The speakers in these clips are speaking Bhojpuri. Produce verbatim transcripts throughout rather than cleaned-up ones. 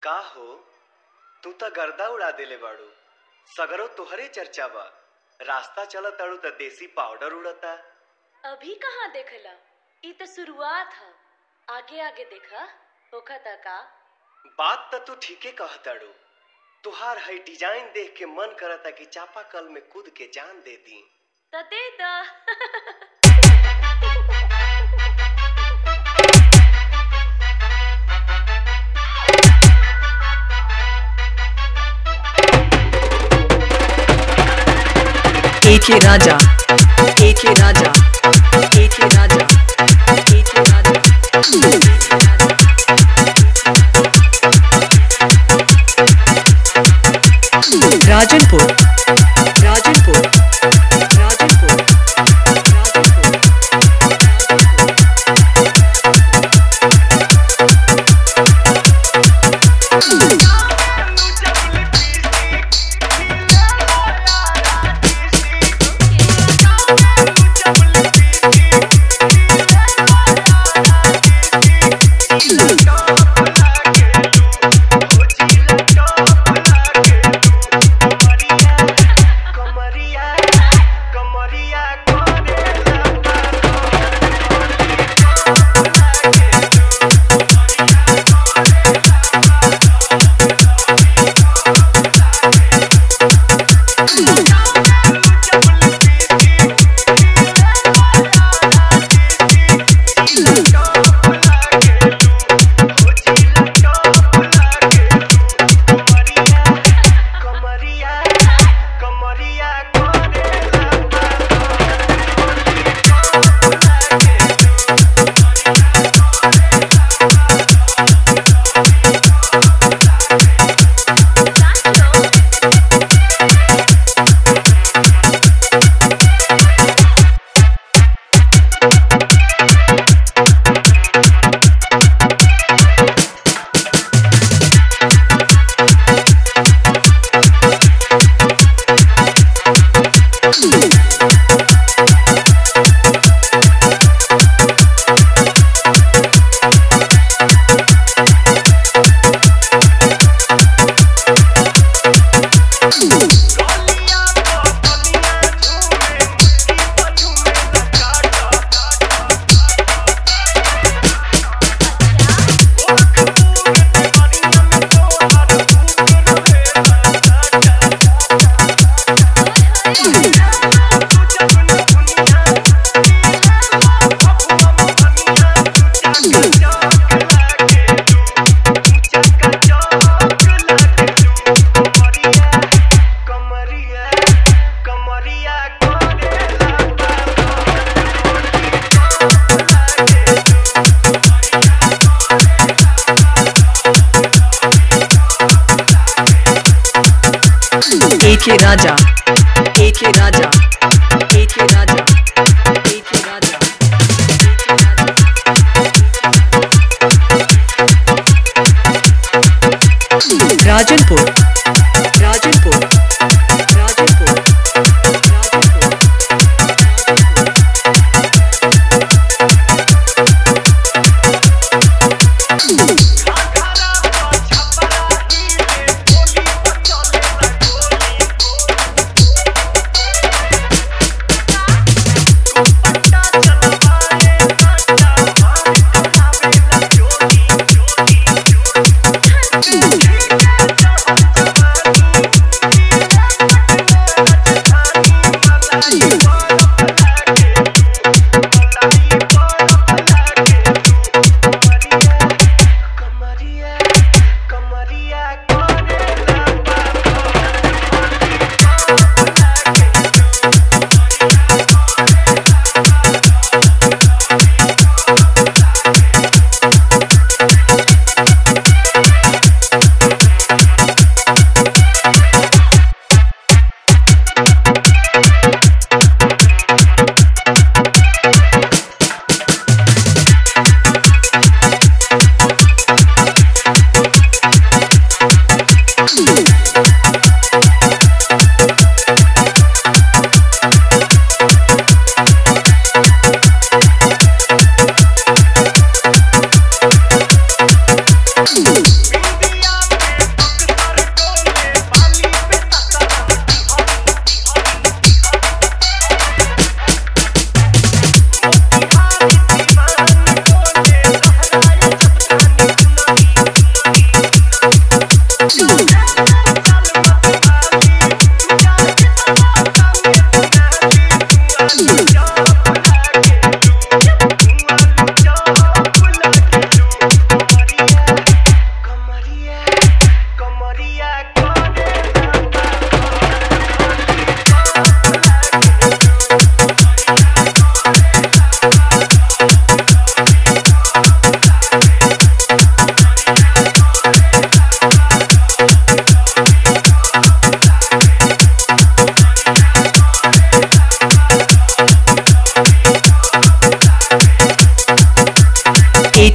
का हो तू त गर्दा उड़ा देले बाड़ू। सगरो तोहरे चर्चा बा। रास्ता चलत ताड़ू त देसी पाउडर उड़ता। अभी कहाँ देखला, ई तो शुरुआत है। आगे आगे देखा होखता का। बात त तू ठीके कहताड़ू। तुहार है डिजाइन देख के मन करता कि चापाकल में कूद के जान दे दी। त दे दा। एके राजा, एके राजा, एके राजा, एके राजा। राजनपुर, राजनपुर, राजनपुर, राजनपुर। एके राजा, एके राजा, एके राजा, एके राजा। Rajanpur, Rajanpur, Rajanpur, Rajanpur.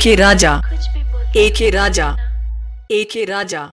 A K Raja, कुछ भी बोल A K Raja, A K Raja,